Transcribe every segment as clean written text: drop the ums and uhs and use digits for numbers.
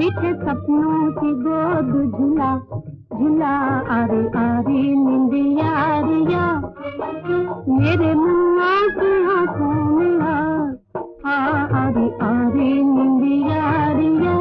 मीठे सपनों की गोद झूला झूला आरी आरी निंदिया रिया मेरे मुन्ना की आंखों में आ आरी आरी निंदिया रिया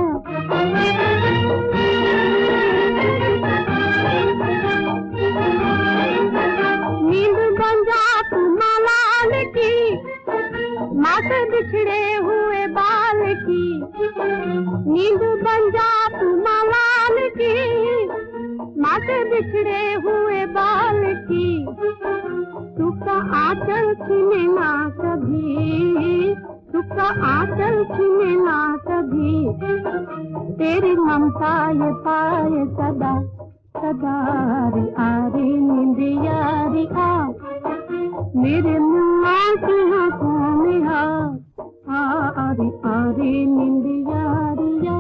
नींद बन जा तू मलाल की माँ से बिछड़े हुए बाल की नींद बन जा तू मलाल की माँ से बिछड़े हुए बाल की सुख आंचल छीने ना कभी सुख आंचल छीने ना कभी तेरी ममता ये पाए सदा सदा आरी आरी निंदिया री आ मेरे मुन्ना की आंखों में आरी आरी निंदिया रिया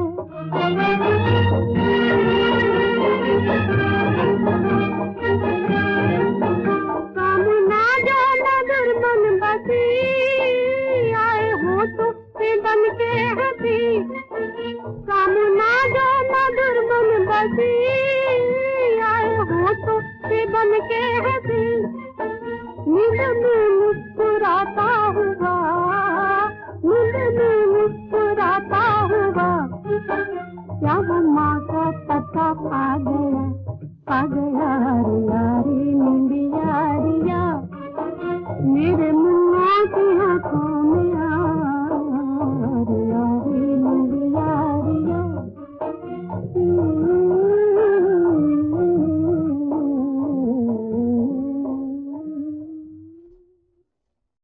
कामना जो नजर बन बसी आए हो तो बन के हंसी कामना जो नजर बन बसी आए हो तो बन के हंसी नींद में मुस्कुराता हुआ नींद में मुस्कुराता हुआ क्या वो माँ का पता आ गया